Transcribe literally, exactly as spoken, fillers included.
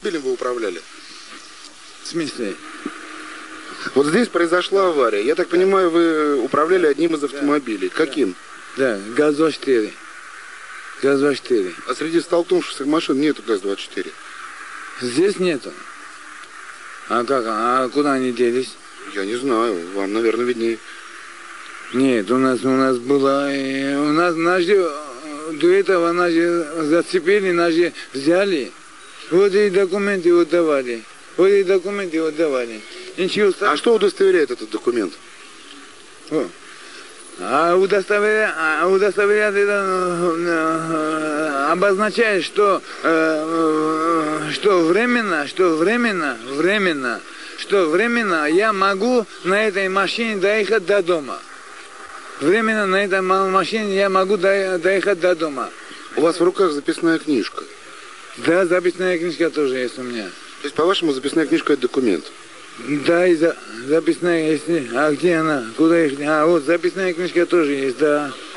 автомобилем вы управляли? В смысле? Вот здесь произошла авария. Я так понимаю, вы управляли одним из автомобилей. Каким? Да, ГАЗ-двадцать четыре. ГАЗ-двадцать четыре. А среди столкнувшихся машин нету ГАЗ-двадцать четыре. Здесь нету. А как? А куда они делись? Я не знаю. Вам, наверное, виднее. Нет, у нас у нас было, и у нас нас же, до этого нас же зацепили, нас же взяли. Вот и документы вот давали. Вот и документы вот давали. Ничего. А что удостоверяет этот документ? О. А удостоверяет, а удостоверяет это э, обозначает, что, э, что временно, что временно, временно, что временно я могу на этой машине доехать до дома. Временно на этой машине я могу доехать до дома. У вас в руках записная книжка? Да, записная книжка тоже есть у меня. То есть, по-вашему, записная книжка – это документ? Да, и за, записная есть. А где она? Куда их? А, вот записная книжка тоже есть, да.